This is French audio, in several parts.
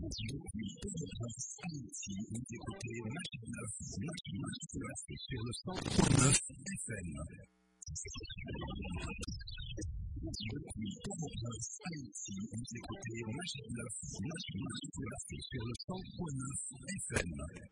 Depuis Haïti, vous écoutez Magic 9 sur le 100.9 FM. Depuis Haïti, vous écoutez Magic 9 sur le 100.9 FM.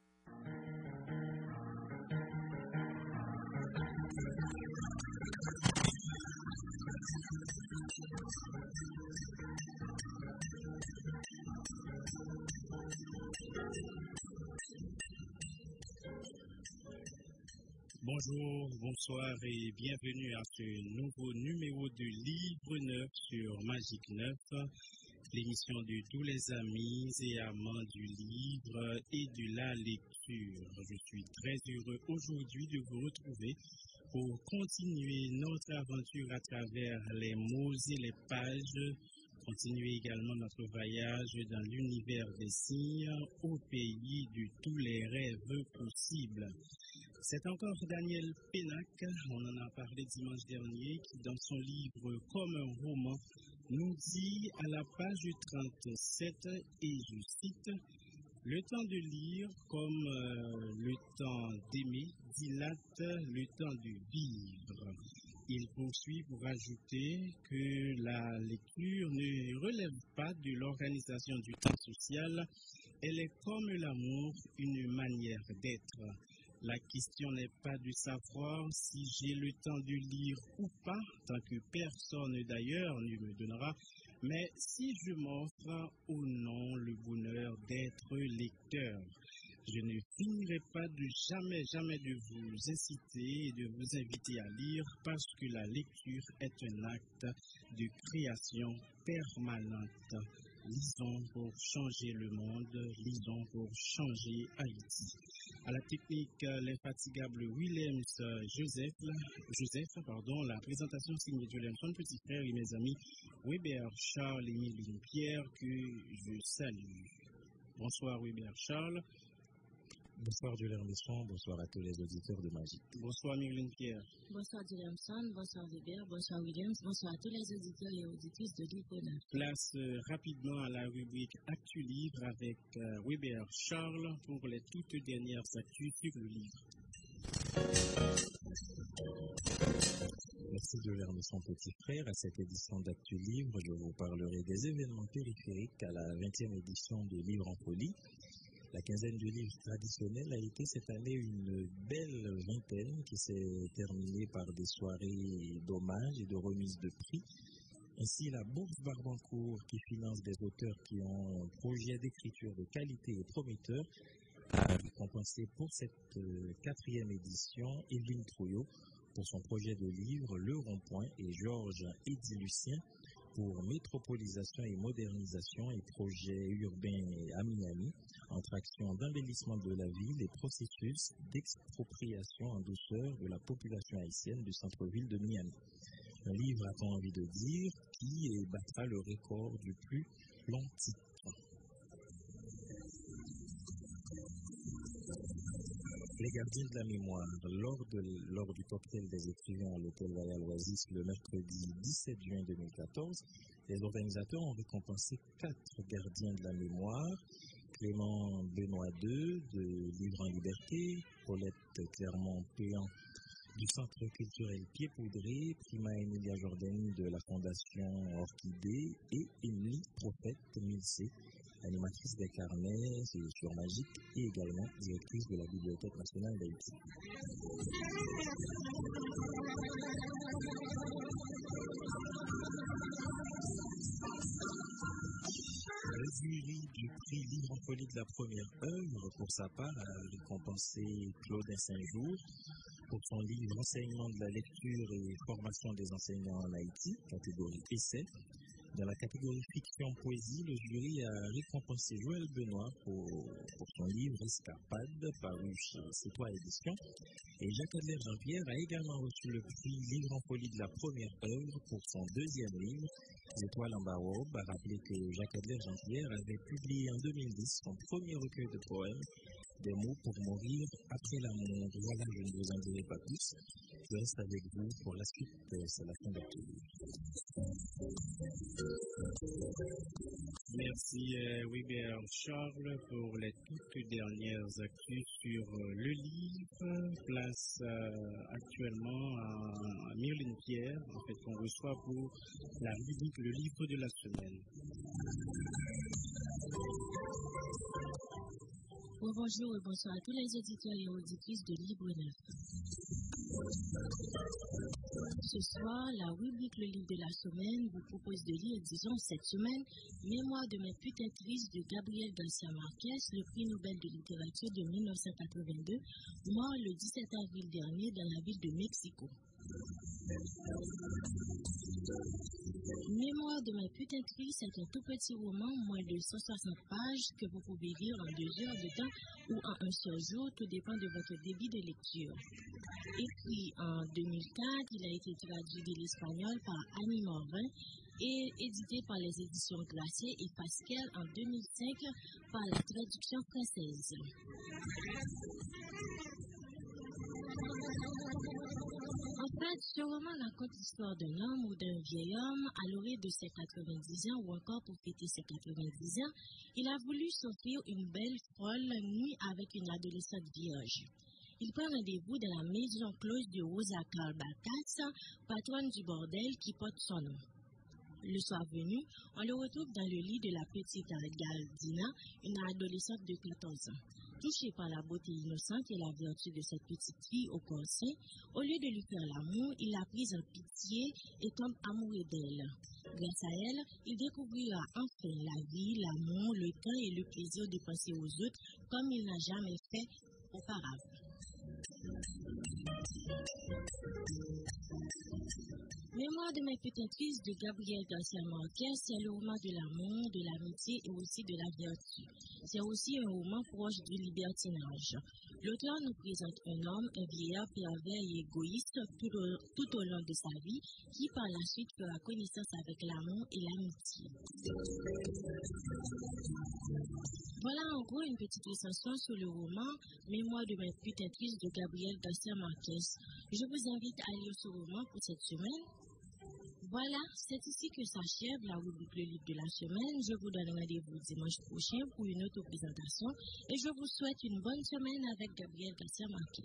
Bonjour, bonsoir et bienvenue à ce nouveau numéro de Livre 9 sur Magic 9, l'émission de tous les amis et amants du livre et de la lecture. Je suis très heureux aujourd'hui de vous retrouver pour continuer notre aventure à travers les mots et les pages, continuer également notre voyage dans l'univers des signes au pays de tous les rêves possibles. C'est encore Daniel Pénac, on en a parlé dimanche dernier, qui dans son livre Comme un roman nous dit à la page 37, et je cite, « Le temps de lire comme le temps d'aimer dilate le temps de vivre ». Il poursuit pour ajouter que la lecture ne relève pas de l'organisation du temps social, elle est comme l'amour, une manière d'être. La question n'est pas de savoir si j'ai le temps de lire ou pas, tant que personne d'ailleurs ne me donnera, mais si je m'offre ou non le bonheur d'être lecteur. Je ne finirai pas de jamais de vous inciter et de vous inviter à lire parce que la lecture est un acte de création permanente. Lisons pour changer le monde, lisons pour changer Haïti. À la technique, l'infatigable Joseph, la présentation signée de son petit frère et mes amis Weber Charles et Mylène Pierre que je salue. Bonsoir Weber Charles. Bonsoir Jules-Hermisson, bonsoir à tous les auditeurs de Magic. Bonsoir Mylène Pierre. Bonsoir Jules-Hermisson, bonsoir Weber, bonsoir Williams, bonsoir à tous les auditeurs et auditrices de l'Ipona. Place rapidement à la rubrique Actu Livre avec Weber Charles pour les toutes dernières actus sur le livre. Merci Jules-Hermisson, petit frère. À cette édition d'Actu Livre, je vous parlerai des événements périphériques à la 20e édition de Livre en Folie. La quinzaine du livre traditionnel a été cette année une belle vingtaine qui s'est terminée par des soirées d'hommage et de remise de prix. Ainsi, la Bourse Barbancourt, qui finance des auteurs qui ont un projet d'écriture de qualité et prometteur, a récompensé pour cette quatrième édition Evelyne Trouillot pour son projet de livre Le Rond-Point et Georges Eddy-Lucien pour métropolisation et modernisation et projets urbains à Miami, entre actions d'embellissement de la ville et processus d'expropriation en douceur de la population haïtienne du centre-ville de Miami. Un livre, a-t-on envie de dire, qui battra le record du plus long titre. Les gardiens de la mémoire, lors du cocktail des écrivains à l'hôtel Royal Oasis le mercredi 17 juin 2014, les organisateurs ont récompensé 4 gardiens de la mémoire: Clément Benoît II de Livre en Liberté, Paulette Clermont-Péan du Centre culturel Pied Poudré, Prima Emilia Jordani de la Fondation Orchidée et Émilie Prophète-Milcé, animatrice des carnets sur Magic et également directrice de la Bibliothèque nationale d'Haïti. Le jury du prix Livre en Folie de la première œuvre, pour sa part, a récompensé Claudin Saint-Jour pour son livre Enseignement de la lecture et formation des enseignants en Haïti, catégorie essai. Dans la catégorie fiction-poésie, le jury a récompensé Joël Benoît pour son livre Escarpade, paru chez C'est Toi Édition. Et Jacques-Adler Jean-Pierre a également reçu le prix Livre en Folie de la première œuvre pour son deuxième livre, Les Étoiles en Barobe, a rappelé que Jacques-Adler Jean-Pierre avait publié en 2010 son premier recueil de poèmes, Des mots pour mourir après l'amour. Voilà, je ne vous en dirai pas plus. Je reste avec vous pour la suite. C'est la fin d'actualité. Merci Weber Charles pour les toutes dernières actus sur le livre. Place actuellement à Myrline Pierre, en fait, qu'on reçoit pour la rubrique Le livre de la semaine. Bonjour et bonsoir à tous les auditeurs et auditrices de Libre Neuf. Ce soir, la rubrique Le livre de la semaine vous propose de lire, disons, cette semaine, Mémoire de mes putain-trices de Gabriel Garcia Marquez, le prix Nobel de littérature de 1982, mort le 17 avril dernier dans la ville de Mexico. Mémoire de ma putain-trice est un tout petit roman, moins de 160 pages, que vous pouvez lire en 2 heures de temps ou en un seul jour, tout dépend de votre débit de lecture. Écrit en 2004, il a été traduit de l'espagnol par Annie Morvin et édité par les éditions Glacier et Pascal en 2005 par la traduction française. En fait, ce roman raconte l'histoire d'un homme ou d'un vieil homme à l'orée de ses 90 ans ou encore pour fêter ses 90 ans. Il a voulu s'offrir une belle folle nuit avec une adolescente vierge. Il prend rendez-vous dans la maison close de Rosa Carbatas, patronne du bordel qui porte son nom. Le soir venu, on le retrouve dans le lit de la petite Galdina, une adolescente de 14 ans. Touché par la beauté innocente et la vertu de cette petite fille au corps sain, au lieu de lui faire l'amour, il l'a prise en pitié et tombe amoureux d'elle. Grâce à elle, il découvrira enfin la vie, l'amour, le temps et le plaisir de penser aux autres comme il n'a jamais fait auparavant. Mémoire de mes putain-trices de Gabriel Garcia Marquez, c'est le roman de l'amour, de l'amitié et aussi de la vertu. C'est aussi un roman proche du libertinage. L'auteur nous présente un homme, un vieillard pervers et égoïste tout au long de sa vie, qui par la suite fera connaissance avec l'amour et l'amitié. Voilà en gros une petite recension sur le roman Mémoire de mes putain-trices de Gabriel Garcia Marquez. Je vous invite à lire ce roman pour cette semaine. Voilà, c'est ici que s'achève la rubrique Le livre de la semaine. Je vous donne rendez-vous dimanche prochain pour une autre présentation et je vous souhaite une bonne semaine avec Gabriel Garcia Marquez.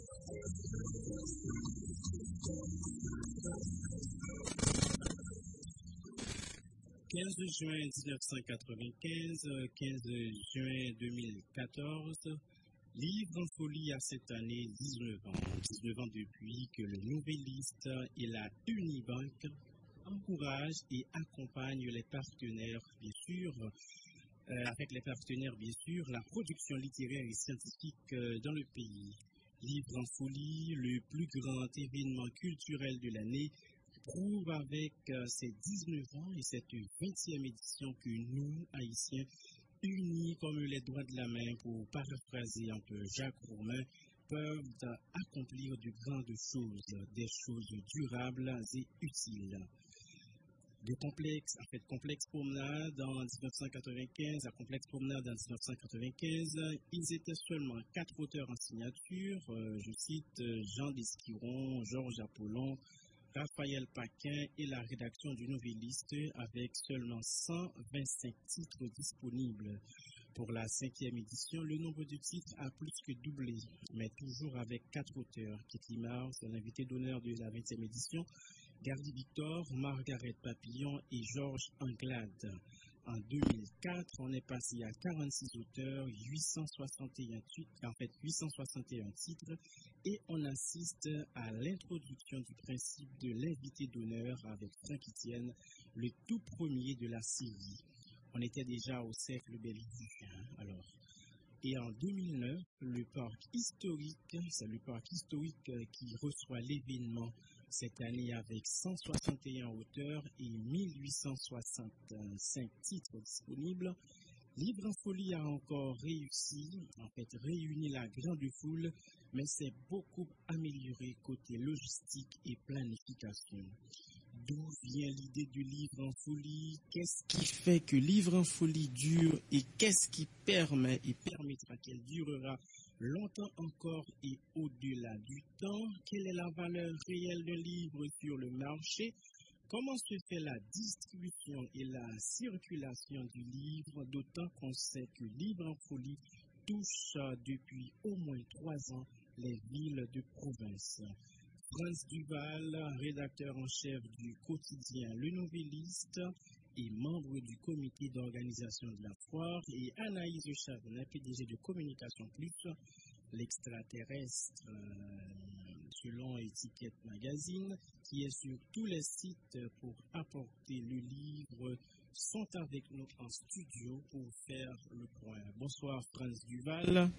15 juin 1995, 15 juin 2014, livre en folie à cette année 19 ans. 19 ans depuis que le Nouvelliste et la Unibank encouragent et accompagnent les partenaires, bien sûr, avec les partenaires, bien sûr, la production littéraire et scientifique dans le pays. Livre en folie, le plus grand événement culturel de l'année, prouve avec ses 19 ans et cette 20e édition que nous, Haïtiens, unis comme les doigts de la main, pour paraphraser un peu Jacques Romain, peuvent accomplir de grandes choses, des choses durables et utiles. De complexe promenade en 1995 à complexe promenade en 1995, ils étaient seulement 4 auteurs en signature, je cite Jean Desquiron, Georges Apollon, Raphaël Paquin et la rédaction du Nouvelliste, avec seulement 125 titres disponibles. Pour la 5e édition, le nombre de titres a plus que doublé, mais toujours avec 4 auteurs. Kitty Mars, l'invité d'honneur de la 20e édition, Gardy Victor, Margaret Papillon et Georges Anglade. En 2004, on est passé à 46 auteurs, 861 titres, et on assiste à l'introduction du principe de l'invité d'honneur avec Franck Etienne, le tout premier de la série. On était déjà au cercle Bellevue, alors. Et en 2009, le parc historique, c'est le parc historique qui reçoit l'événement cette année avec 161 auteurs et 1865 titres disponibles. Livre en folie a encore réuni la grande foule, mais c'est beaucoup amélioré côté logistique et planification. D'où vient l'idée du livre en folie? Qu'est-ce qui fait que livre en folie dure et qu'est-ce qui permet et permettra qu'elle durera longtemps encore et au-delà du temps? Quelle est la valeur réelle d'un livre sur le marché? Comment se fait la distribution et la circulation du livre, d'autant qu'on sait que Livre en folie touche depuis au moins 3 ans les villes de province. Franz Duval, rédacteur en chef du quotidien Le Nouvelliste et membre du comité d'organisation de la foire, et Anaïs Chavenet, PDG de Communication Plus, l'extraterrestre, selon Étiquette Magazine, qui est sur tous les sites pour apporter le livre, sont avec nous en studio pour faire le point. Bonsoir Franz Duval.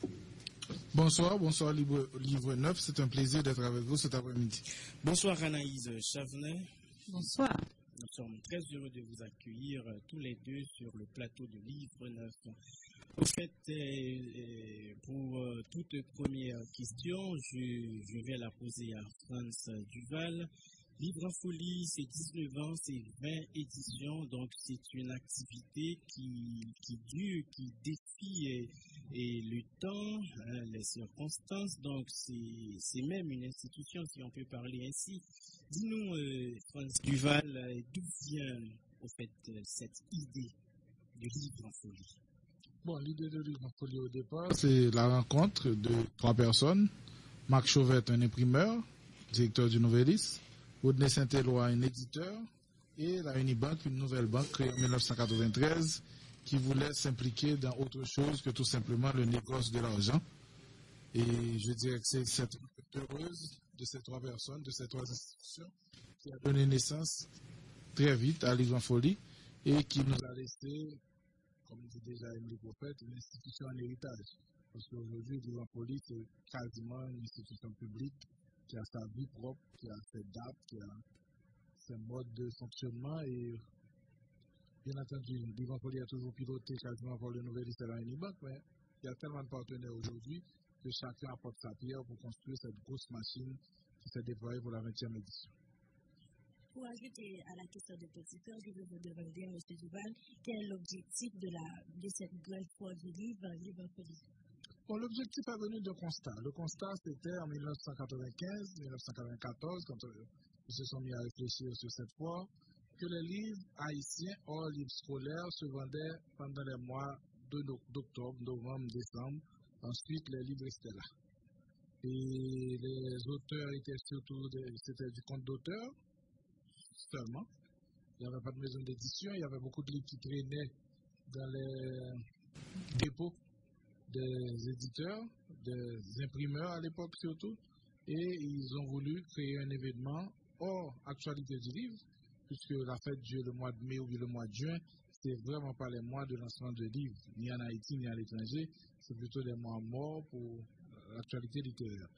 Bonsoir Livre Neuf, c'est un plaisir d'être avec vous cet après-midi. Bonsoir Anaïs Chavenet. Bonsoir. Nous sommes très heureux de vous accueillir tous les deux sur le plateau de Livre Neuf. En fait, pour toute première question, je vais la poser à Franz Duval. Livre en folie, c'est 19 ans, c'est 20 éditions, donc c'est une activité qui dure, qui défie et le temps, les circonstances, donc c'est même une institution, si on peut parler ainsi. Dis-nous, Franz Duval, d'où vient au fait cette idée de Livre en folie? Bon, l'idée de Livre en folie au départ, c'est la rencontre de 3 personnes. Marc Chauvette, un imprimeur, directeur du Nouvelliste, Rodney Saint-Éloi, un éditeur, et la Unibank, une nouvelle banque créée en 1993, qui voulait s'impliquer dans autre chose que tout simplement le négoce de l'argent. Et je dirais que c'est cette heureuse de ces 3 personnes, de ces 3 institutions, qui a donné naissance très vite à Livre en folie et qui nous a laissé, comme dit déjà Émilie Prophète, une institution en héritage. Parce qu'aujourd'hui, Livre en folie, c'est quasiment une institution publique qui a sa vie propre, qui a ses dates, qui a ses modes de fonctionnement. Et bien entendu, Livre en folie a toujours piloté quasiment pour le Nouvelliste et la Unibank, mais il y a tellement de partenaires aujourd'hui que chacun apporte sa pierre pour construire cette grosse machine qui s'est déployée pour la 20e édition. Pour ajouter à la question de petit cœur, je veux vous demander, M. Duval, quel est l'objectif de cette grande foire du livre, Livre en folie? Bon, l'objectif est venu d'un constat. Le constat, c'était en 1995-1994, quand ils se sont mis à réfléchir sur cette foire, que les livres haïtiens, hors livres scolaires, se vendaient pendant les mois d'octobre, novembre, décembre. Ensuite, les livres restaient là. Et les auteurs étaient surtout, c'était du compte d'auteur seulement. Il n'y avait pas de maison d'édition, il y avait beaucoup de livres qui traînaient dans les dépôts des éditeurs, des imprimeurs à l'époque surtout, et ils ont voulu créer un événement hors actualité du livre, puisque la fête Dieu le mois de mai ou le mois de juin, c'est vraiment pas les mois de lancement de livres, ni en Haïti ni à l'étranger, c'est plutôt des mois morts pour l'actualité littéraire.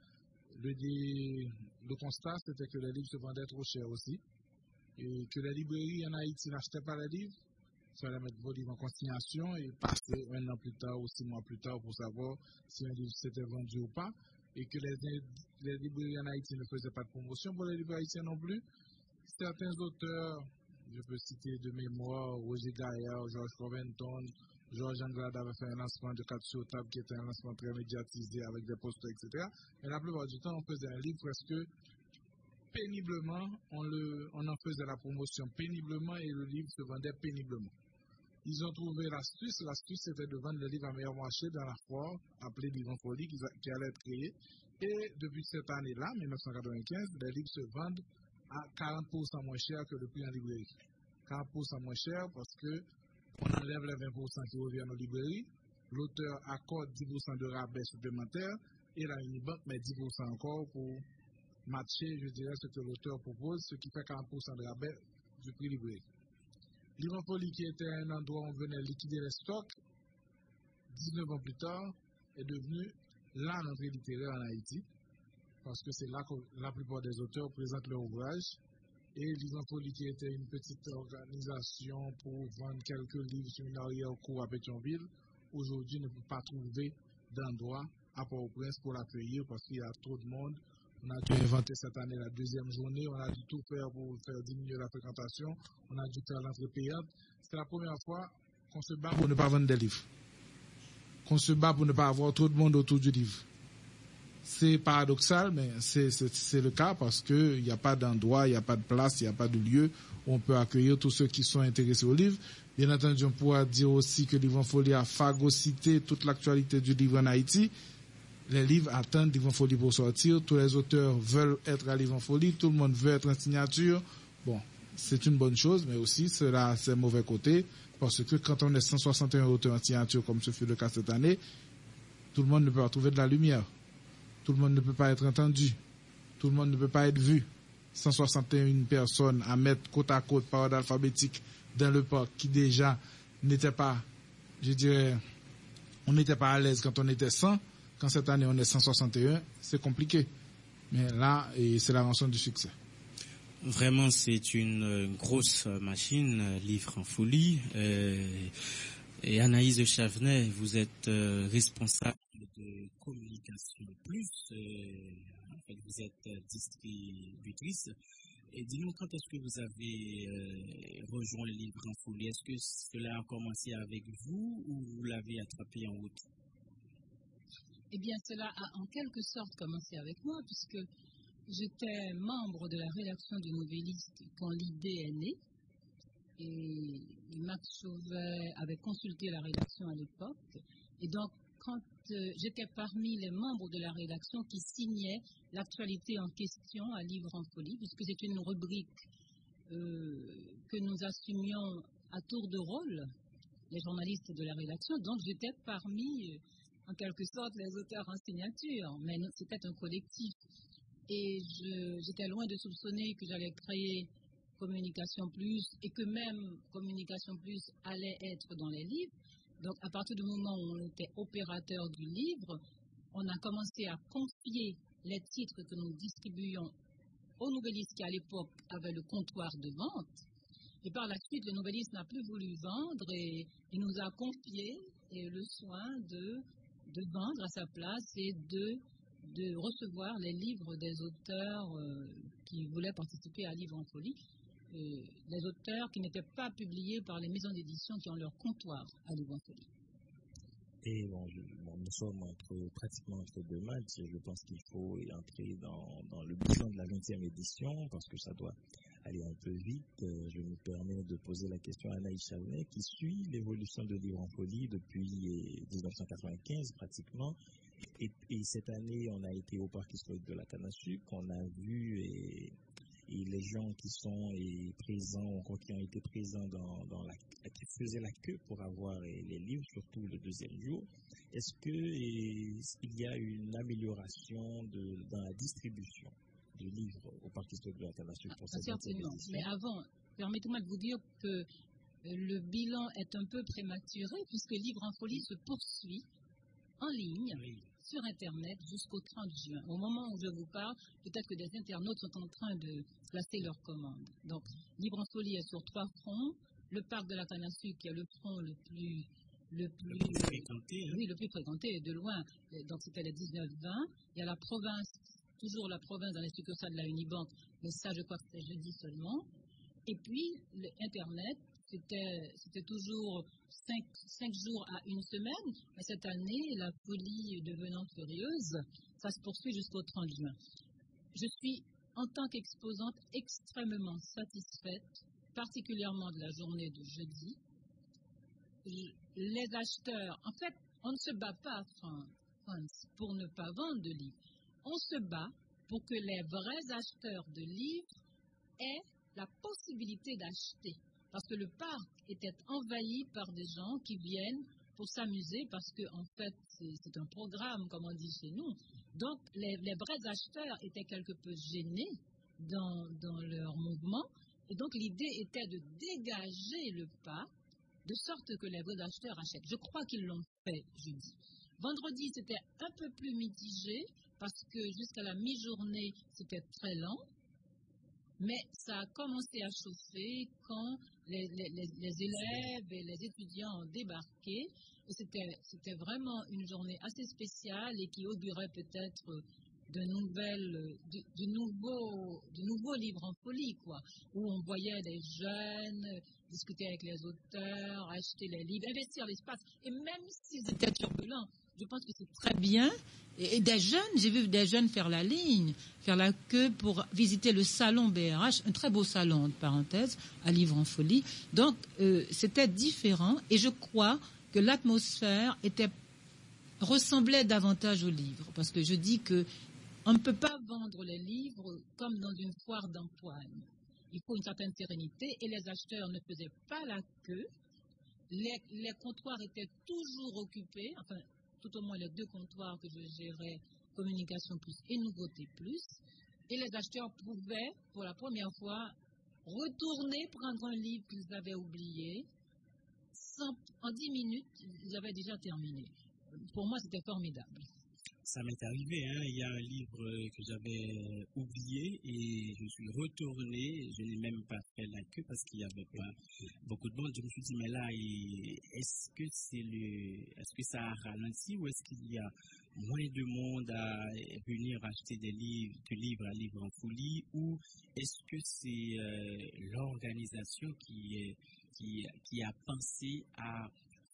Le constat, c'était que les livres se vendaient trop cher aussi, et que les librairies en Haïti n'achetaient pas les livres. Il fallait mettre vos livres en consignation et passer 1 an plus tard ou 6 mois plus tard pour savoir si un livre s'était vendu ou pas, et que les librairies en Haïti ne faisaient pas de promotion pour les livres haïtiens non plus. Certains auteurs, je peux citer de mémoire Roger Gaillard, Georges Coventon, Georges Anglade avait fait un lancement de 4 sur table qui était un lancement très médiatisé avec des posters, etc. Mais la plupart du temps, on faisait un livre presque péniblement, on en faisait la promotion péniblement et le livre se vendait péniblement. Ils ont trouvé l'astuce c'était de vendre le livre à meilleur marché dans la foire, appelée Livre en folie, qui allait être créée. Et depuis cette année-là, 1995, les livres se vendent à 40% moins cher que le prix en librairie. 40% moins cher parce que on enlève les 20% qui reviennent aux librairies, l'auteur accorde 10% de rabais supplémentaire et la Unibank met 10% encore pour matcher, je dirais, ce que l'auteur propose, ce qui fait 40% de rabais du prix librairie. Livre en folie, qui était un endroit où on venait liquider les stocks, 19 ans plus tard, est devenu la rentrée littéraire en Haïti, parce que c'est là que la plupart des auteurs présentent leur ouvrage. Et Livre en folie, qui était une petite organisation pour vendre quelques livres sur une arrière-cour à Pétionville, aujourd'hui ne peut pas trouver d'endroit à Port-au-Prince pour l'accueillir parce qu'il y a trop de monde On a dû inventer cette année la deuxième journée. On a dû tout faire pour faire diminuer la fréquentation. On a dû faire l'entrée payante. C'est la première fois qu'on se bat pour ne pas vendre des livres. Qu'on se bat pour ne pas avoir trop de monde autour du livre. C'est paradoxal, mais c'est le cas parce qu'il n'y a pas d'endroit, il n'y a pas de place, il n'y a pas de lieu où on peut accueillir tous ceux qui sont intéressés au livre. Bien entendu, on pourra dire aussi que Livre en Folie a phagocyté toute l'actualité du livre en Haïti. Les livres attendent Livre en Folie pour sortir. Tous les auteurs veulent être à Livre en Folie. Tout le monde veut être en signature. Bon, c'est une bonne chose, mais aussi cela, c'est un mauvais côté parce que quand on est 161 auteurs en signature, comme ce fut le cas cette année, tout le monde ne peut pas trouver de la lumière. Tout le monde ne peut pas être entendu. Tout le monde ne peut pas être vu. 161 personnes à mettre côte à côte par ordre alphabétique dans le parc qui déjà n'était pas, je dirais, on n'était pas à l'aise quand on était 100. Quand cette année on est 161, c'est compliqué. Mais là, c'est la rançon du succès. Vraiment, c'est une grosse machine, Livre en Folie. Et Anaïs de Chavenay, vous êtes responsable de communication plus, en fait, vous êtes distributrice. Et dis-nous, quand est-ce que vous avez rejoint Livre en Folie? Est-ce que cela a commencé avec vous ou vous l'avez attrapé en route? Eh bien, cela a en quelque sorte commencé avec moi, puisque j'étais membre de la rédaction du Nouvelliste quand l'idée est née. Et Max Chauvet avait consulté la rédaction à l'époque. Et donc, quand j'étais parmi les membres de la rédaction qui signaient l'actualité en question à Livre en Folie, puisque c'est une rubrique que nous assumions à tour de rôle, les journalistes de la rédaction. Donc, j'étais parmi, en quelque sorte, les auteurs en signature. Mais c'était un collectif. Et j'étais loin de soupçonner que j'allais créer Communication Plus et que même Communication Plus allait être dans les livres. Donc, à partir du moment où on était opérateur du livre, on a commencé à confier les titres que nous distribuions au Nouvelliste qui, à l'époque, avait le comptoir de vente. Et par la suite, le Nouvelliste n'a plus voulu vendre et il nous a confié le soin de vendre à sa place et de recevoir les livres des auteurs qui voulaient participer à Livre en Folie. Les auteurs qui n'étaient pas publiés par les maisons d'édition qui ont leur comptoir à Livre en Folie. Et nous sommes pratiquement entre deux matchs. Je pense qu'il faut entrer dans le bilan de la 20e édition parce que ça doit aller un peu vite. Je me permets de poser la question à Anaïs Chavenay qui suit l'évolution de Livre en Folie depuis 1995 pratiquement. Et cette année, on a été au parc historique de la Canne à Sucre. On a vu et les gens qui sont présents, qui ont été présents qui faisaient la queue pour avoir les livres, surtout le deuxième jour. Est-ce qu'il y a une amélioration dans la distribution de livres au parc historique de la Canne à Sucre pour cette année? Mais avant, permettez-moi de vous dire que le bilan est un peu prématuré puisque Livre en Folie se poursuit en ligne. Oui. Sur Internet jusqu'au 30 juin. Au moment où je vous parle, peut-être que des internautes sont en train de placer leurs commandes. Donc, Livre en Folie est sur 3 fronts. Le parc de la Canne à Sucre, qui est le front le plus fréquenté. Oui, le plus fréquenté, de loin. Donc, c'était les 19-20. Il y a la province, toujours la province dans les succursales de la Unibank, mais ça, je crois que c'était jeudi seulement. Et puis, Internet, c'était toujours 5 jours à une semaine, mais cette année, la folie devenant furieuse, ça se poursuit jusqu'au 30 juin. Je suis, en tant qu'exposante, extrêmement satisfaite, particulièrement de la journée de jeudi. Les acheteurs, en fait, on ne se bat pas, France, pour ne pas vendre de livres. On se bat pour que les vrais acheteurs de livres aient la possibilité d'acheter. Parce que le parc était envahi par des gens qui viennent pour s'amuser, parce que en fait, c'est un programme, comme on dit chez nous. Donc, les vrais acheteurs étaient quelque peu gênés dans leur mouvement. Et donc, l'idée était de dégager le parc, de sorte que les vrais acheteurs achètent. Je crois qu'ils l'ont fait jeudi. Vendredi, c'était un peu plus mitigé, parce que jusqu'à la mi-journée, c'était très lent. Mais ça a commencé à chauffer quand les élèves et les étudiants ont débarqué. Et c'était vraiment une journée assez spéciale et qui augurait peut-être de nouveaux livres en folie, quoi, où on voyait les jeunes discuter avec les auteurs, acheter les livres, investir l'espace. Et même s'ils étaient turbulents, je pense que c'est très bien. Et des jeunes, j'ai vu des jeunes faire la ligne, faire la queue pour visiter le salon BRH, un très beau salon, entre parenthèses, à Livres en Folie. Donc, c'était différent. Et je crois que l'atmosphère ressemblait davantage aux livres. Parce que je dis que on ne peut pas vendre les livres comme dans une foire d'empoigne. Il faut une certaine sérénité et les acheteurs ne faisaient pas la queue. Les comptoirs étaient toujours occupés, enfin, tout au moins les 2 comptoirs que je gérais, Communication Plus et Nouveauté Plus. Et les acheteurs pouvaient, pour la première fois, retourner prendre un livre qu'ils avaient oublié. En 10 minutes, ils avaient déjà terminé. Pour moi, c'était formidable. Ça m'est arrivé, hein. Il y a un livre que j'avais oublié et je suis retourné. Je n'ai même pas fait la queue parce qu'il n'y avait pas beaucoup de monde. Je me suis dit, mais là, est-ce que ça a ralenti ou est-ce qu'il y a moins de monde à venir acheter du livre à Livre en Folie, ou est-ce que c'est l'organisation qui a pensé à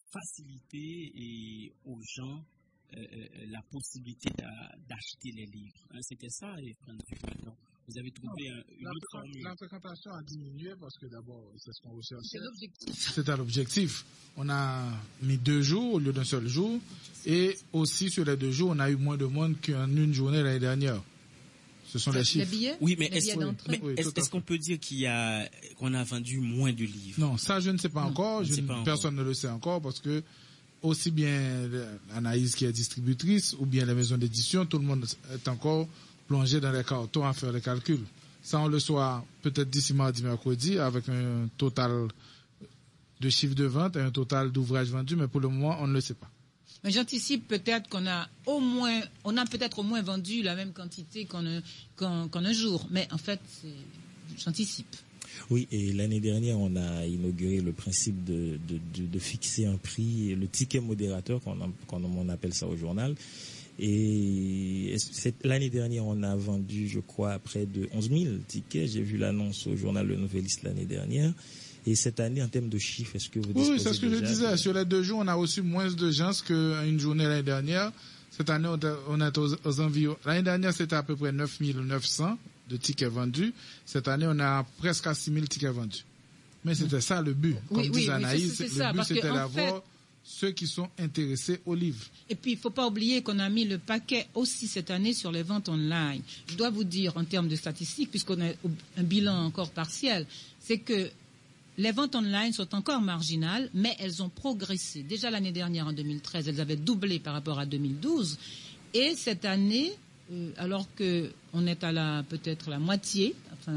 faciliter aux gens la possibilité d'acheter les livres. C'était ça, et vous avez trouvé une autre formule. La fréquentation a diminué parce que d'abord, c'est ce qu'on recherchait. C'est l'objectif. C'était l'objectif. On a mis 2 jours au lieu d'un seul jour. Et aussi, sur les 2 jours, on a eu moins de monde qu'en une journée l'année dernière. Ce sont les chiffres. Les billets? Oui, mais est-ce qu'on peut dire qu'on a vendu moins de livres? Non, ça, je ne sais pas encore. Personne ne le sait encore parce que aussi bien Anaïs qui est distributrice ou bien les maisons d'édition, tout le monde est encore plongé dans les cartons à faire les calculs. Ça, on le soit peut-être d'ici mardi, mercredi, avec un total de chiffre de vente et un total d'ouvrages vendus, mais pour le moment, on ne le sait pas. Mais j'anticipe peut-être qu'on a peut-être au moins vendu la même quantité qu'en un jour. Mais en fait, j'anticipe. Oui, et l'année dernière, on a inauguré le principe de fixer un prix, le ticket modérateur, on appelle ça au journal. Et l'année dernière, on a vendu, je crois, près de 11 000 tickets. J'ai vu l'annonce au journal Le Nouvelliste l'année dernière. Et cette année, en termes de chiffres, est-ce que vous disposez Oui, c'est ce que je disais. Sur les 2 jours, on a reçu moins de gens qu'une journée l'année dernière. Cette année, on est aux environs. L'année dernière, c'était à peu près 9 900 de tickets vendus. Cette année, on a presque à 6 000 tickets vendus. Mais c'était ça le but. Comme disait Anaïs, le but, c'était d'avoir ceux qui sont intéressés au livre. Et puis, il ne faut pas oublier qu'on a mis le paquet aussi cette année sur les ventes online. Je dois vous dire, en termes de statistiques, puisqu'on a un bilan encore partiel, c'est que les ventes online sont encore marginales, mais elles ont progressé. Déjà l'année dernière, en 2013, elles avaient doublé par rapport à 2012. Et cette année, alors qu'on est peut-être à la moitié,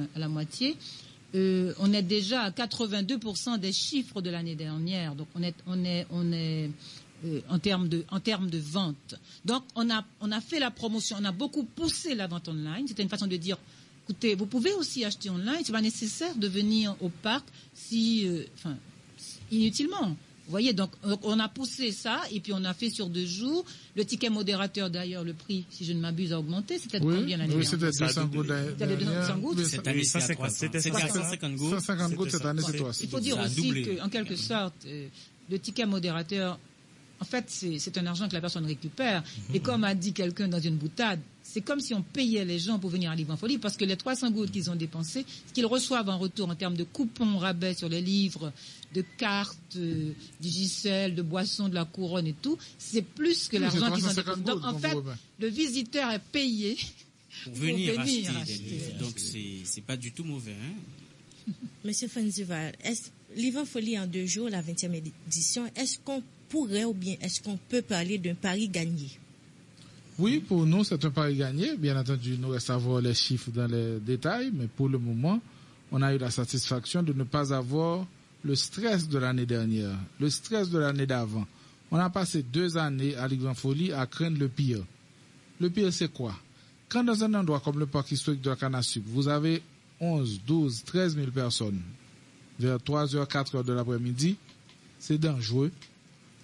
on est déjà à 82% des chiffres de l'année dernière. Donc on est en termes de vente. Donc on a fait la promotion, on a beaucoup poussé la vente online. C'était une façon de dire, écoutez, vous pouvez aussi acheter online, c'est pas nécessaire de venir au parc inutilement. Vous voyez, donc on a poussé ça et puis on a fait sur 2 jours. Le ticket modérateur, d'ailleurs, le prix, si je ne m'abuse, a augmenté. C'était combien l'année dernière? Oui, c'était 200 gouttes. C'était 200 gouttes. Cette année, c'est 150 gouttes. 150 gouttes cette année, c'est 300. Il faut dire aussi qu'en quelque sorte, le ticket modérateur, en fait, c'est un argent que la personne récupère. Et comme a dit quelqu'un dans une boutade, c'est comme si on payait les gens pour venir à Livre en Folie, parce que les 300 gouttes qu'ils ont dépensées, ce qu'ils reçoivent en retour en termes de coupons rabais sur les livres, de cartes, digicel, de boissons, de la couronne et tout, c'est plus que l'argent qu'ils ont dépensé. Donc en fait, le visiteur est payé pour venir acheter des livres. Donc c'est pas du tout mauvais. Hein? Monsieur Fanzival, Livre en Folie en 2 jours, la 20e édition, est-ce qu'on pourrait ou bien est-ce qu'on peut parler d'un pari gagné? Oui, pour nous, c'est un pari gagné. Bien entendu, nous restons à voir les chiffres dans les détails, mais pour le moment, on a eu la satisfaction de ne pas avoir le stress de l'année dernière, le stress de l'année d'avant. On a passé 2 années à Livre en Folie à craindre le pire. Le pire, c'est quoi? Quand dans un endroit comme le parc historique de la Canne à Sucre, vous avez 11, 12, 13 000 personnes vers 3h, 4h de l'après-midi, c'est dangereux.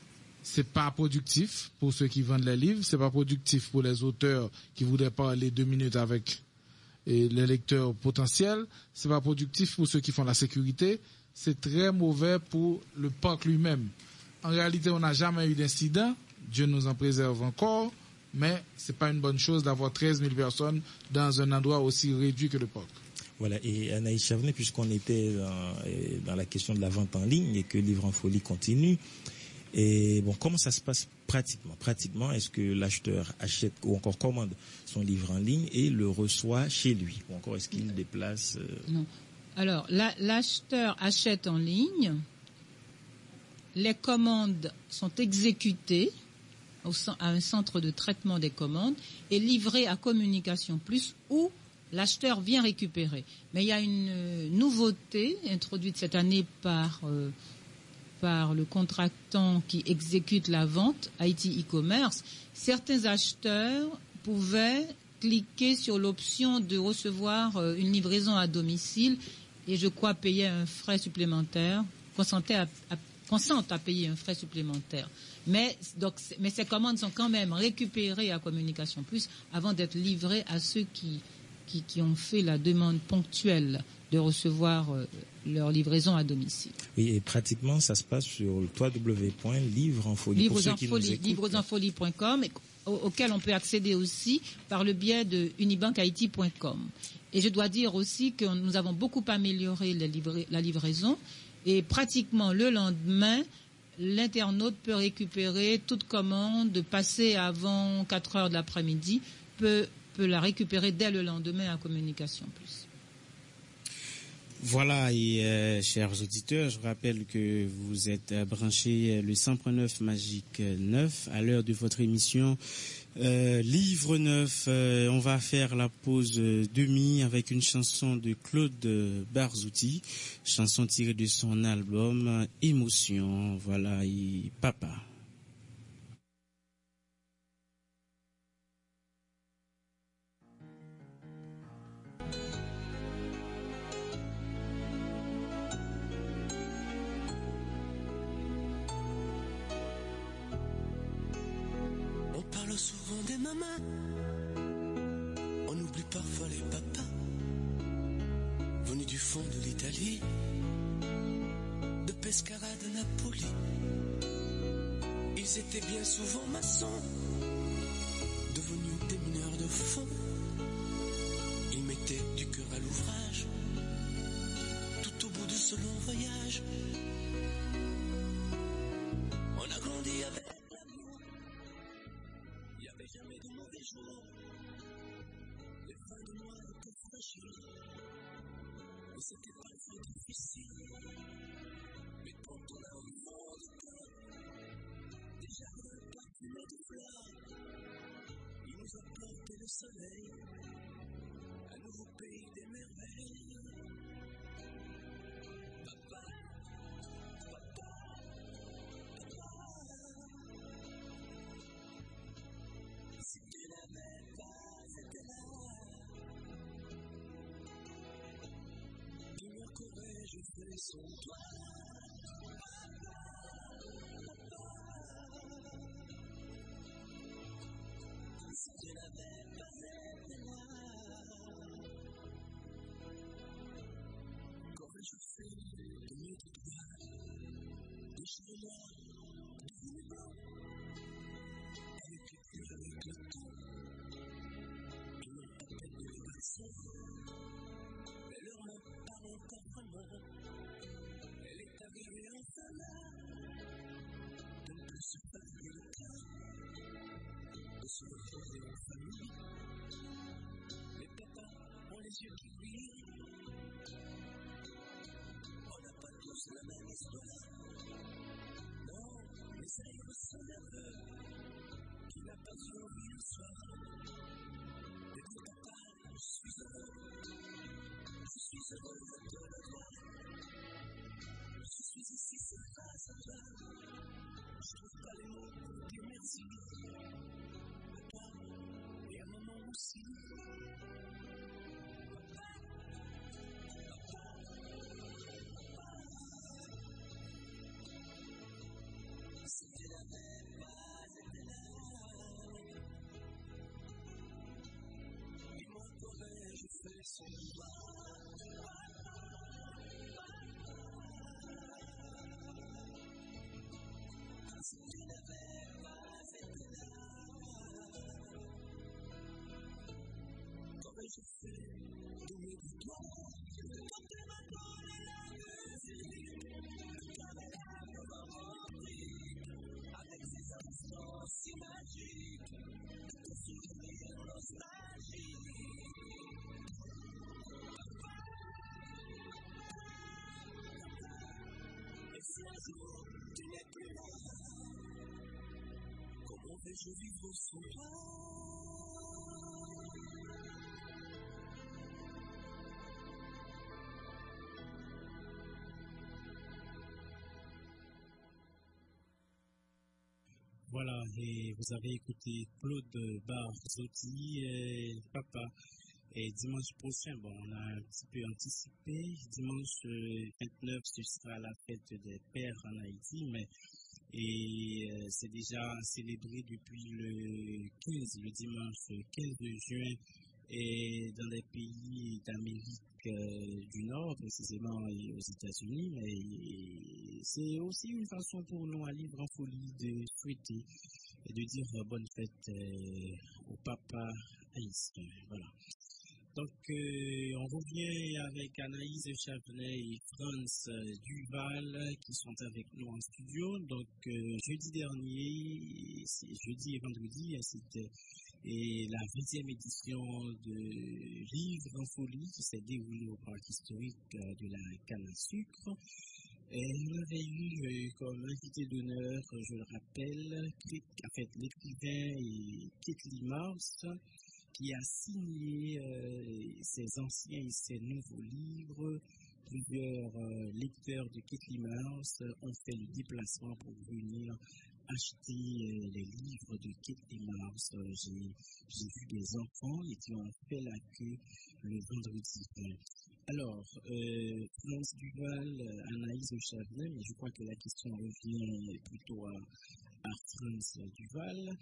c'est pas productif pour ceux qui vendent les livres, c'est pas productif pour les auteurs qui voudraient parler 2 minutes avec les lecteurs potentiels, c'est pas productif pour ceux qui font la sécurité, c'est très mauvais pour le parc lui-même. En réalité, on n'a jamais eu d'incident, Dieu nous en préserve encore, mais c'est pas une bonne chose d'avoir 13 000 personnes dans un endroit aussi réduit que le parc. Voilà, et Anaïs Chavenet, puisqu'on était dans la question de la vente en ligne et que Livre en Folie continue, et bon, comment ça se passe pratiquement, est-ce que l'acheteur achète ou encore commande son livre en ligne et le reçoit chez lui, ou encore est-ce qu'il déplace Non. Alors, l'acheteur achète en ligne, les commandes sont exécutées à un centre de traitement des commandes et livrées à Communication Plus où l'acheteur vient récupérer. Mais il y a une nouveauté introduite cette année par le contractant qui exécute la vente, IT e-commerce. Certains acheteurs pouvaient cliquer sur l'option de recevoir une livraison à domicile et je crois payer un frais supplémentaire, consentent à payer un frais supplémentaire. Mais ces commandes sont quand même récupérées à Communication Plus avant d'être livrées à ceux qui ont fait la demande ponctuelle de recevoir leur livraison à domicile. Oui, et pratiquement, ça se passe sur le www.livresenfolie. Livresenfolie.com, auquel on peut accéder aussi par le biais de unibankhaiti.com. Et je dois dire aussi que nous avons beaucoup amélioré la livraison et pratiquement le lendemain, l'internaute peut récupérer toute commande passée avant 4 heures de l'après-midi, peut la récupérer dès le lendemain à Communication Plus. Voilà, et chers auditeurs, je rappelle que vous êtes branchés le 100.9 Magique 9 à l'heure de votre émission Livre 9. On va faire la pause demi avec une chanson de Claude Barzouti, chanson tirée de son album Émotion. Voilà, et Papa. Souvent des mamans, on oublie parfois les papas, venus du fond de l'Italie, de Pescara, de Napoli. Ils étaient bien souvent maçons, devenus des mineurs de fond. Ils mettaient du cœur à l'ouvrage, tout au bout de ce long voyage. On a grandi avec jamais de mauvais jours, les fins de mois étaient fragiles, mais c'était parfois difficile. Mais quand on a un vent de cœur, des jardins parfumés de fleurs, il nous a porté le soleil, un nouveau pays des merveilles. Papa, papa, papa. Si tu n'avais pas été là, qui me qu'aurais-je fait sans toi? Si tu n'avais pas été là, qu'aurais-je fait de mieux de toi? Des cheveux noirs, devenus blancs, avec les pluies, avec le temps. Ils n'ont pas fait de l'évasion, mais leur main parle encore vraiment. Elle est arrivée enfin là, de ne plus se fatiguer le cœur, de se retrouver en famille. Les papas ont les yeux qui brillent, on n'a pas tous la même histoire. Non, mais ça y est, son aveu, qui n'a pas eu envie le soir. Mais pour papa, je suis heureux de te revoir. Je suis ici, c'est grâce à toi. Je trouve pas les mots pour dire merci. À toi et à maman aussi. Si tu n'avais Je fais de mes victoires, quand tu m'as donné la musique, j'avais l'air de romantique, avec ces instants si magiques, de souvenirs nostalgiques. Et si un jour tu n'es plus là, comment vais-je vivre sans toi? Voilà, et vous avez écouté Claude Barzotti, Papa. Et dimanche prochain, bon, on a un petit peu anticipé. Dimanche 29, ce sera la fête des pères en Haïti, mais c'est déjà célébré depuis le 15, le dimanche 15 juin, et dans les pays d'Amérique du Nord, précisément aux États-Unis. Mais c'est aussi une façon pour nous à Livre en Folie de souhaiter et de dire bonne fête au papa haïtien. Voilà. Donc, on revient avec Anaïs Chavenet et France Duval qui sont avec nous en studio. Donc, jeudi dernier, jeudi et vendredi, c'était la 20e édition de Livre en Folie qui s'est déroulée au parc historique de la canne à sucre. Et on avait eu comme invité d'honneur, je le rappelle, l'écrivain Ketli Mars, qui a signé ses anciens et ses nouveaux livres. Plusieurs lecteurs de Ketli Mars ont fait le déplacement pour venir acheter les livres de Ketli Mars. J'ai vu des enfants qui ont fait la queue le vendredi. Alors, France Duval, Anaïs Chavenet, mais je crois que la question revient plutôt à France Duval.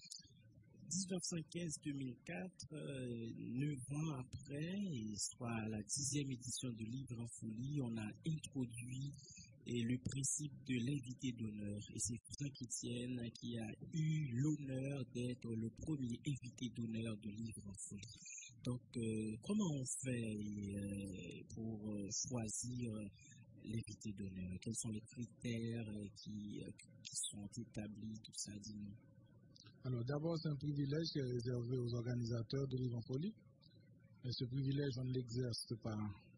1915-2004, 9 ans après, et soit la 10e édition de Livre en Folie, on a introduit le principe de l'invité d'honneur. Et c'est Franck Etienne qui a eu l'honneur d'être le premier invité d'honneur de Livre en Folie. Donc, comment on fait pour choisir l'invité d'honneur? Quels sont les critères qui sont établis, tout ça, dis-nous. Alors d'abord, c'est un privilège qui est réservé aux organisateurs de Livre en Folie. Et ce privilège, on ne l'exerce pas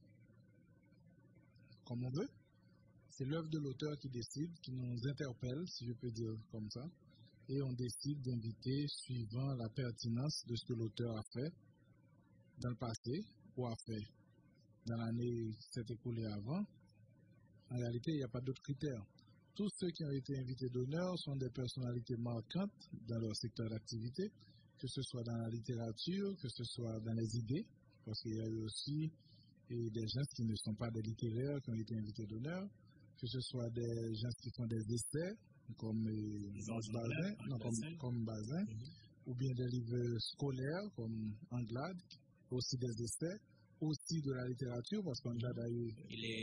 comme on veut. C'est l'œuvre de l'auteur qui décide, qui nous interpelle, si je peux dire comme ça. Et on décide d'inviter suivant la pertinence de ce que l'auteur a fait dans le passé ou a fait dans l'année qui s'est écoulée avant. En réalité, il n'y a pas d'autres critères. Tous ceux qui ont été invités d'honneur sont des personnalités marquantes dans leur secteur d'activité, que ce soit dans la littérature, que ce soit dans les idées, parce qu'il y a eu aussi des gens qui ne sont pas des littéraires qui ont été invités d'honneur, que ce soit des gens qui font des essais, comme Bazin, ou bien des livres scolaires, comme Anglade, aussi des essais, aussi de la littérature, parce qu'Anglade a eu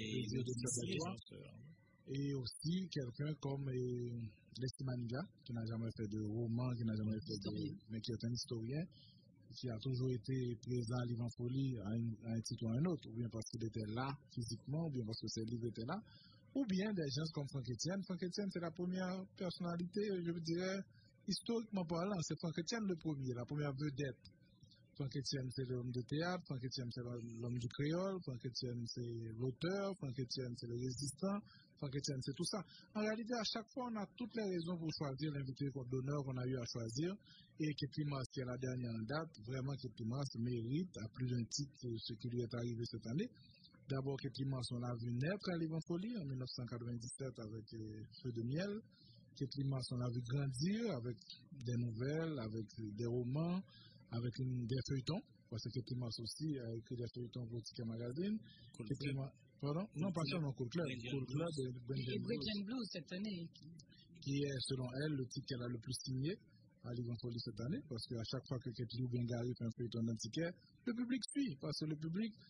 et aussi quelqu'un comme Leslie Maniga, qui n'a jamais fait de roman, qui n'a jamais fait mais qui est un historien, qui a toujours été présent à Livre en Folie à un titre ou à un autre, ou bien parce qu'il était là physiquement, ou bien parce que ses livres étaient là, ou bien des gens comme Franck Etienne. Franck Etienne, c'est la première personnalité, je dirais, historiquement parlant, c'est Franck Etienne le premier, la première vedette. Franck Etienne, c'est l'homme de théâtre, Franck Etienne, c'est l'homme du créole, Franck Etienne, c'est l'auteur, Franck Etienne, c'est le résistant, Franck Etienne, c'est tout ça. En réalité, à chaque fois, on a toutes les raisons pour choisir l'invité d'honneur qu'on a eu à choisir. Et Ketli Mars, qui est la dernière en date, vraiment Ketli Mars mérite à plus d'un titre ce qui lui est arrivé cette année. D'abord, Ketli Mars, on l'a vu naître à Livre en Folie en 1997 avec Feu de miel. Ketli Mars, on l'a vu grandir avec des nouvelles, avec des romans, avec des feuilletons, parce que Ketli Mars aussi a écrit des feuilletons pour Ticket Magazine. Pardon? Non, pas seulement Cool Club. Cool Club et Bridge Blues cette année. Qui est, selon elle, le titre qu'elle a le plus signé à Livre en Folie cette année, parce qu'à chaque fois que Ketli ou Bengari fait un feuilleton d'un ticket, le public suit, parce que le public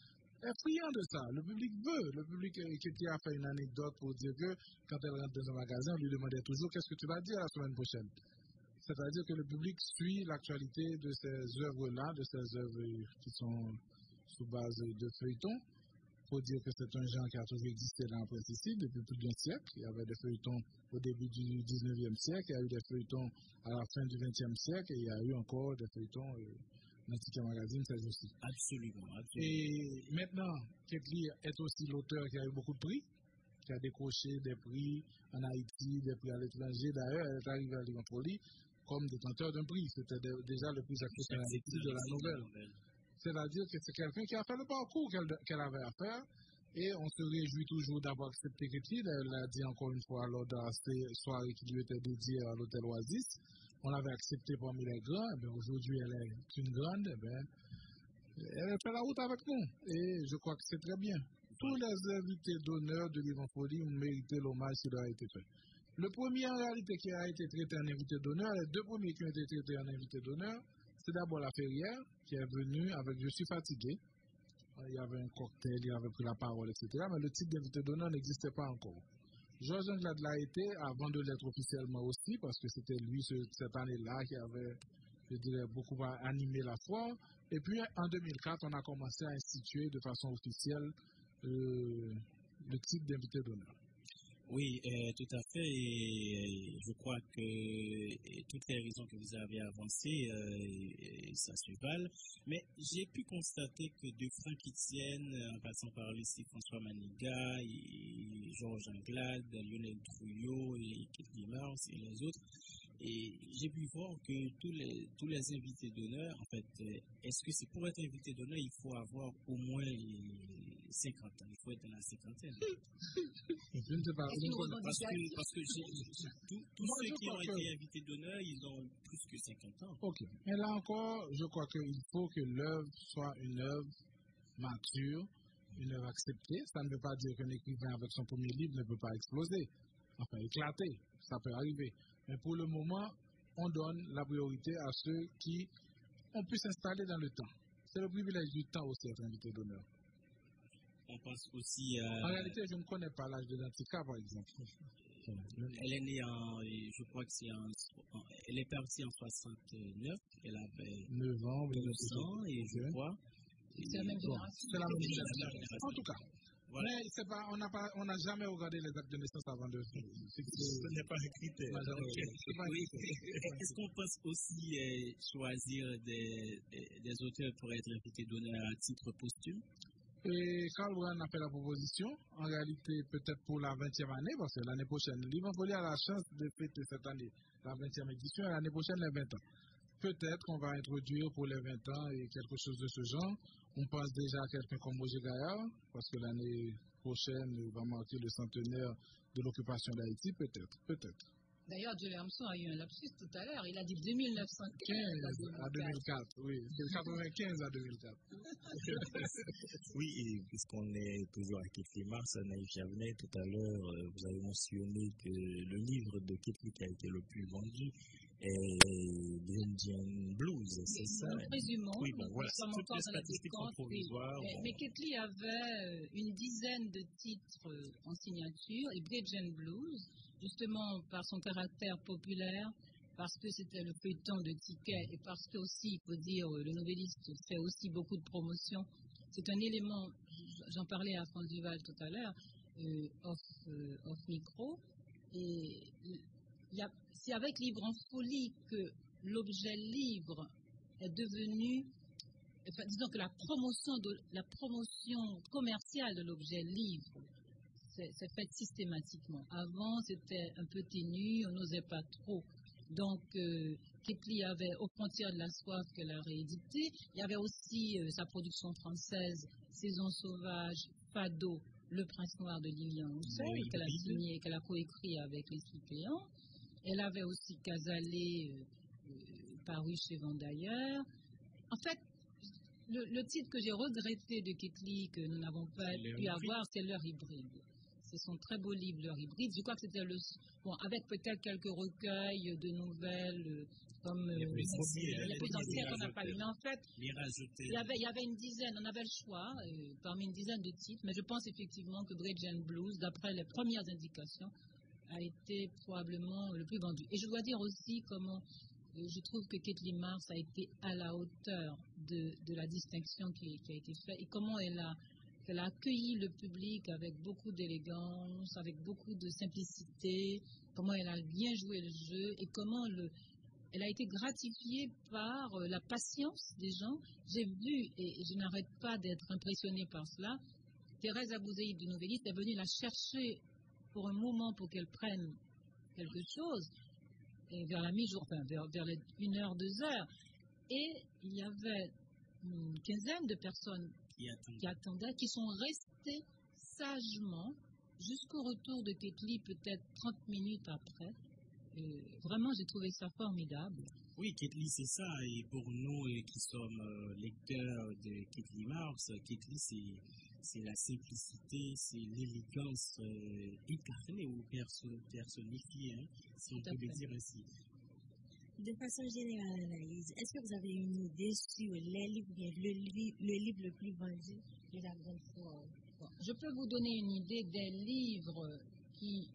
est friand de ça. Le public veut. Le public qui a fait une anecdote pour dire que quand elle rentre dans un magasin, on lui demandait toujours qu'est-ce que tu vas dire la semaine prochaine. C'est-à-dire que le public suit l'actualité de ces œuvres-là, de ces œuvres qui sont sous base de feuilletons. Il faut dire que c'est un genre qui a toujours existé dans la presse ici depuis plus d'un siècle. Il y avait des feuilletons au début du 19e siècle, il y a eu des feuilletons à la fin du 20e siècle et il y a eu encore des feuilletons dans Ticket Magazine, c'est aussi. Absolument. Et maintenant, Ketli est aussi l'auteur qui a eu beaucoup de prix, qui a décroché des prix en Haïti, des prix à l'étranger. D'ailleurs, elle est arrivée à Livre-en-Folie comme détenteur d'un prix. C'était déjà le plus accessible de la nouvelle. C'est-à-dire que c'est quelqu'un qui a fait le parcours qu'elle avait à faire. Et on se réjouit toujours d'avoir accepté Ketli. Elle l'a dit encore une fois lors de ces soirées qui lui étaient dédiées à l'hôtel Oasis. On l'avait acceptée parmi les grands. Et bien aujourd'hui, elle est une grande. Et bien, elle fait la route avec nous. Et je crois que c'est très bien. Tous les invités d'honneur de Livre-en-Folie ont mérité l'hommage qui leur a été fait. Le premier en réalité qui a été traité en invité d'honneur, les deux premiers qui ont été traités en invité d'honneur, c'est d'abord la Ferrière qui est venue avec Je suis fatigué. Il y avait un cocktail, il avait pris la parole, etc. Mais le titre d'invité d'honneur n'existait pas encore. Georges Anglade l'a été avant de l'être officiellement aussi, parce que c'était lui cette année-là qui avait, je dirais, beaucoup animé la foire. Et puis en 2004, on a commencé à instituer de façon officielle le titre d'invité d'honneur. Oui, tout à fait. Et je crois que toutes les raisons que vous avez avancées, ça se valent. Mais j'ai pu constater que de Franck Etienne, en passant par Lucie François Maniga, et Georges Anglade, Lionel Trouillot, et Ketli Mars et les autres, et j'ai pu voir que tous les invités d'honneur, en fait, est-ce que c'est pour être invité d'honneur, il faut avoir au moins les 50 ans, il faut être dans la cinquantaine. Je ne sais pas. Parce que tous ceux qui ont été invités d'honneur, ils ont plus que 50 ans. Ok. Mais là encore, je crois qu'il faut que l'œuvre soit une œuvre mature, une œuvre acceptée. Ça ne veut pas dire qu'un écrivain avec son premier livre ne peut pas exploser, enfin éclater. Ça peut arriver. Mais pour le moment, on donne la priorité à ceux qui ont pu s'installer dans le temps. C'est le privilège du temps aussi être invité d'honneur. On pense aussi à... En réalité, je ne connais pas l'âge de Dantica, par exemple. Elle est née je crois que elle est partie en 69, elle avait 9 ans, 12 ans, et je crois. C'est la même génération. C'est la même génération. En tout cas. Voilà. Mais c'est pas, on n'a jamais regardé les actes de naissance avant de Ce n'est pas un critère. Est-ce qu'on pense aussi choisir des auteurs pour être invités d'honneur à titre posthume? Et Karl Brown a fait la proposition, en réalité peut-être pour la 20e année, parce que l'année prochaine, Livre-en-Folie a la chance de fêter cette année la 20e édition, et l'année prochaine les 20 ans. Peut-être qu'on va introduire pour les 20 ans et quelque chose de ce genre. On pense déjà à quelqu'un comme Roger Gaillard, parce que l'année prochaine va marquer le centenaire de l'occupation d'Haïti, peut-être. D'ailleurs, Joel Armstrong a eu un lapsus tout à l'heure. Il a dit de 1915 à 2004. Oui, de 1995 à 2004. Oui, et puisqu'on est toujours à Ketli Mars, Naïf Javnet, tout à l'heure, vous avez mentionné que le livre de Ketli qui a été le plus vendu est l'Indian Blues, c'est ça? Nous présumons, oui, bon, voilà, nous sommes encore dans la séquence, mais Ketli avait une dizaine de titres en signature, et Bridge Blues, justement par son caractère populaire, parce que c'était le feuilleton de Ticket, et parce que aussi, il faut dire, le novelliste fait aussi beaucoup de promotion. C'est un élément, j'en parlais à France Duval tout à l'heure, off micro, et c'est avec Livre-en-Folie que l'objet livre est devenu, enfin, disons que la promotion commerciale de l'objet livre c'est fait systématiquement. Avant, c'était un peu ténu, on n'osait pas trop. Donc, Ketli avait Aux frontières de la soif qu'elle a réédité. Il y avait aussi sa production française, Saison sauvage, Fado, Le prince noir de Lilian Roussel, qu'elle a signé, qu'elle a coécrit avec les suppléants. Elle avait aussi Casalé, paru chez Vendailleurs. En fait, le titre que j'ai regretté de Ketli, que nous n'avons pas pu avoir, c'est L'heure hybride. C'est son très beau livre, L'heure hybride. Je crois que c'était avec peut-être quelques recueils de nouvelles comme les plus anciens qu'on n'a pas eu. Mais en fait, les rajouter. il y avait une dizaine, on avait le choix parmi une dizaine de titres, mais je pense effectivement que Bridge and Blues, d'après les premières indications, a été probablement le plus vendu. Et je dois dire aussi comment je trouve que Kathleen Mars a été à la hauteur de la distinction qui a été faite et comment elle a accueilli le public avec beaucoup d'élégance, avec beaucoup de simplicité, comment elle a bien joué le jeu et comment elle a été gratifiée par la patience des gens. J'ai vu, et je n'arrête pas d'être impressionnée par cela, Thérèse Abouzeïd du Nouvelliste est venue la chercher pour un moment pour qu'elle prenne quelque chose, et vers la mi-jour, enfin vers les 1h, 2h. Et il y avait une quinzaine de personnes qui attendaient, qui sont restées sagement jusqu'au retour de Ketli, peut-être 30 minutes après. Vraiment, j'ai trouvé ça formidable. Oui, Ketli, c'est ça. Et pour nous qui sommes lecteurs de Kathleen Mars, Ketli, c'est la simplicité, c'est l'élégance incarnée ou personnifiée, hein, si on peut le dire ainsi. De façon générale, Anaïs, est-ce que vous avez une idée sur les livres, le livre le plus vendu de la grande foire? Je peux vous donner une idée des livres qui,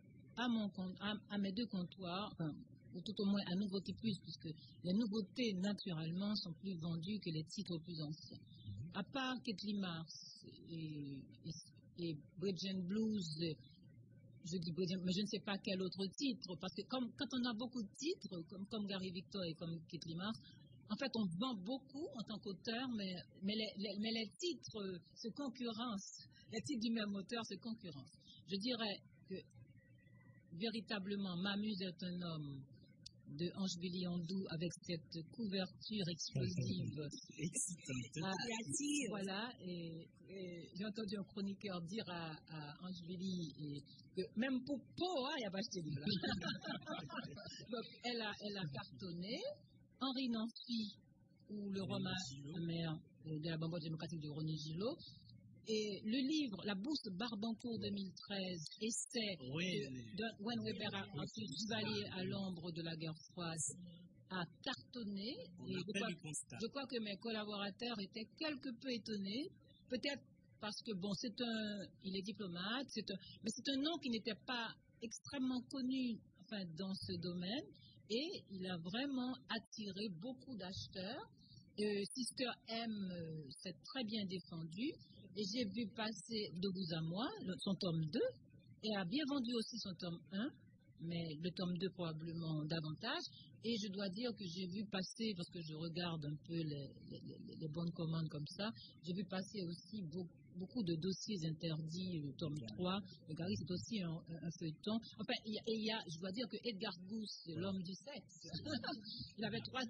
à mes deux comptoirs, enfin, ou tout au moins à Nouveauté Plus, puisque les nouveautés, naturellement, sont plus vendues que les titres plus anciens. À part Kathleen Mars et Bridge and Blues, je dis Bridge, mais je ne sais pas quel autre titre, parce que quand on a beaucoup de titres, comme Gary Victor et comme Kathleen Mars, en fait, on vend beaucoup en tant qu'auteur, mais les titres se concurrencent. Les titres du même auteur se concurrencent. Je dirais que, véritablement, M'amuse est un homme de Ange-Billy Andou avec cette couverture explosive. Excitante. Voilà, et j'ai entendu un chroniqueur dire à Ange-Billy que même pour Poe, il n'y a pas acheté de livre. Donc, elle a cartonné. Henri Nancy, ou le roman de la Bamboche démocratique de René Gillot. Et le livre, La Bourse Barbancourt 2013, essai de Wayne Weber, ensuite Chevalier à l'ombre de la guerre froide, a cartonné. Et je crois que mes collaborateurs étaient quelque peu étonnés, peut-être parce que, bon, il est diplomate, mais c'est un nom qui n'était pas extrêmement connu dans ce domaine, et il a vraiment attiré beaucoup d'acheteurs. Sister M s'est très bien défendu. Et j'ai vu passer De vous à moi, son tome 2, et a bien vendu aussi son tome 1, mais le tome 2 probablement davantage. Et je dois dire que j'ai vu passer, parce que je regarde un peu les bonnes commandes comme ça, j'ai vu passer aussi beaucoup de dossiers interdits, le tome 3. Gary, c'est aussi un feuilleton. Enfin, je dois dire que Edgar Gousse, l'homme du sexe, il avait 3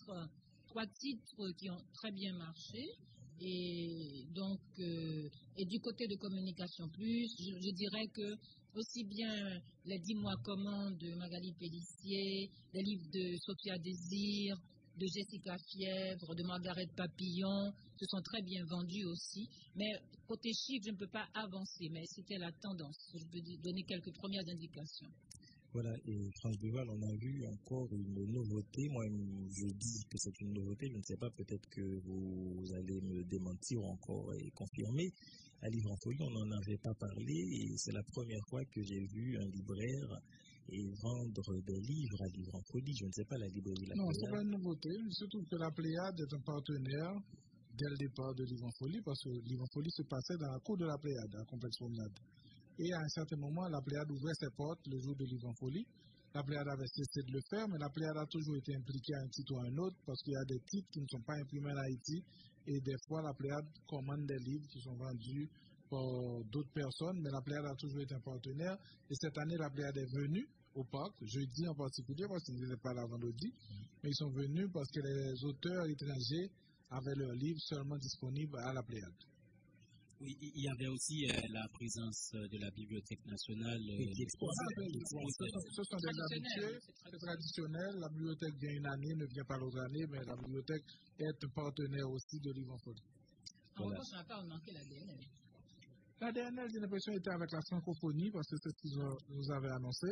titres qui ont très bien marché. Et donc, et du côté de Communication Plus, je dirais que aussi bien les 10 mois communs de Magali Pellissier, les livres de Sophia Désir, de Jessica Fièvre, de Margaret Papillon, se sont très bien vendus aussi. Mais côté chiffre, je ne peux pas avancer, mais c'était la tendance. Je peux donner quelques premières indications. Voilà, et France Duval, on a vu encore une nouveauté. Moi, je dis que c'est une nouveauté. Je ne sais pas, peut-être que vous allez me démentir ou encore et confirmer. À Livre en Folie, on n'en avait pas parlé et c'est la première fois que j'ai vu un libraire vendre des livres à Livre en Folie. Je ne sais pas, la librairie La Pléiade. Non, ce n'est pas une nouveauté. Surtout que La Pléiade est un partenaire dès le départ de Livre en Folie, parce que Livre en Folie se passait dans la cour de La Pléiade, à la Complexe Promenade. Et à un certain moment, La Pléiade ouvrait ses portes le jour de Livre en Folie. La Pléiade avait cessé de le faire, mais La Pléiade a toujours été impliquée à un titre ou à un autre, parce qu'il y a des titres qui ne sont pas imprimés en Haïti, et des fois La Pléiade commande des livres qui sont vendus par d'autres personnes, mais La Pléiade a toujours été un partenaire. Et cette année, La Pléiade est venue au parc, jeudi en particulier, parce qu'ils n'étaient pas là vendredi, mais ils sont venus parce que les auteurs étrangers avaient leurs livres seulement disponibles à La Pléiade. Oui, il y avait aussi la présence de la Bibliothèque nationale qui exposait. Ce sont des habitués, c'est traditionnel. La bibliothèque vient une année, ne vient pas l'autre année, mais la bibliothèque est un partenaire aussi de Livre en Folie. En revanche, on n'a pas remarqué la DNL. La DNL, j'ai l'impression, était avec la francophonie, parce que c'est ce qu'ils nous avaient annoncé.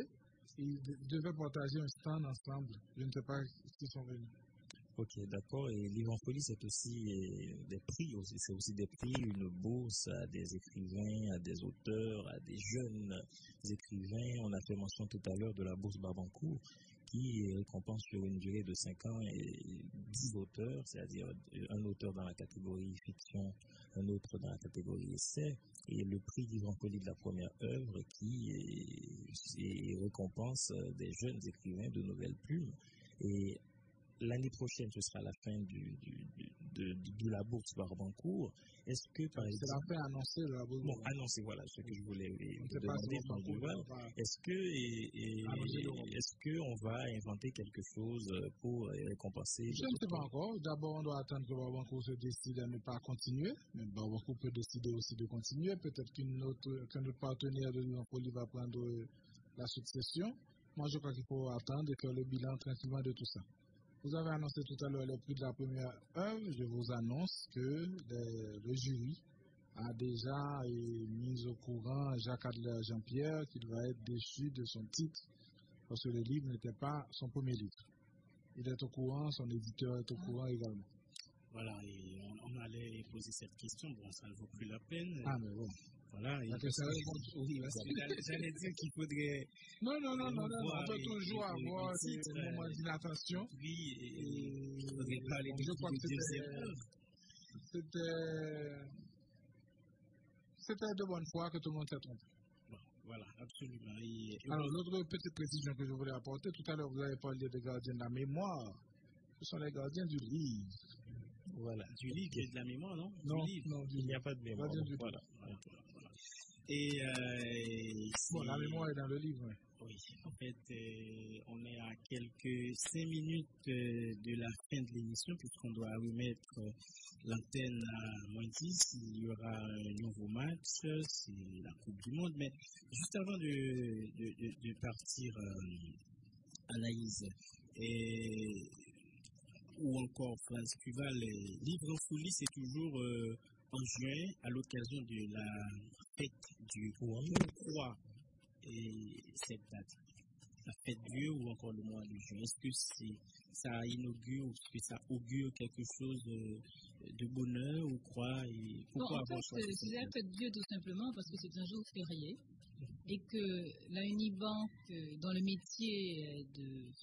ils devaient partager un stand ensemble. Je ne sais pas s'ils sont venus. Ok, d'accord. Et Livre en folie, c'est aussi des prix, c'est aussi des prix, une bourse à des écrivains, à des auteurs, à des jeunes écrivains. On a fait mention tout à l'heure de la bourse Barbancourt, qui récompense sur une durée de 5 ans et 10 auteurs, c'est-à-dire un auteur dans la catégorie fiction, un autre dans la catégorie essai, et le prix Livre en folie de la première œuvre qui récompense des jeunes écrivains de nouvelles plumes. Et l'année prochaine, ce sera la fin de la bourse Barbancourt. Est-ce que, par exemple... C'est la fin annoncée de la bourse. Bon, annoncé, voilà, ce que je voulais demander dans Duval. Est-ce qu'on va inventer quelque chose pour récompenser... Je ne sais pas encore. D'abord, on doit attendre que Barbancourt se décide à ne pas continuer. Mais Barbancourt peut décider aussi de continuer. Peut-être qu'un autre partenaire de Livre en folie va prendre la succession. Moi, je crois qu'il faut attendre et faire le bilan tranquillement de tout ça. Vous avez annoncé tout à l'heure les prix de la première œuvre. Je vous annonce que le jury a déjà mis au courant Jacques Adler Jean-Pierre qu'il va être déchu de son titre parce que le livre n'était pas son premier livre. Il est au courant, son éditeur est au courant également. Voilà, et on allait poser cette question. Bon, ça ne vaut plus la peine. Ah, mais bon. Voilà, oui, parce que j'allais dire qu'il faudrait... Non, on peut toujours avoir des moments d'inattention. Oui, et il faudrait parler de c'était de bonne foi que tout le monde s'est trompé. Bon, voilà, absolument. Alors, l'autre petite précision que je voulais apporter, tout à l'heure, vous avez parlé des gardiens de la mémoire. Ce sont les gardiens du livre. Voilà. Du livre et de la mémoire, non? Non, il n'y a pas de mémoire. Voilà. Et bon, la mémoire est dans le livre. Oui, en fait, on est à quelques 5 minutes de la fin de l'émission, puisqu'on doit remettre l'antenne à moins 10. Il y aura un nouveau match, c'est la Coupe du Monde. Mais juste avant de partir, Anaïs, ou encore France Cuval, Livre en folie, c'est toujours en juin, à l'occasion de la fête du Croix. Et cette date, la fête Dieu ou encore le mois de juin, est-ce que ça inaugure ou est-ce que ça augure quelque chose de bonheur ou quoi et pourquoi non, en fait, c'est la fête Dieu tout simplement parce que c'est un jour férié et que la Unibank, dans le métier de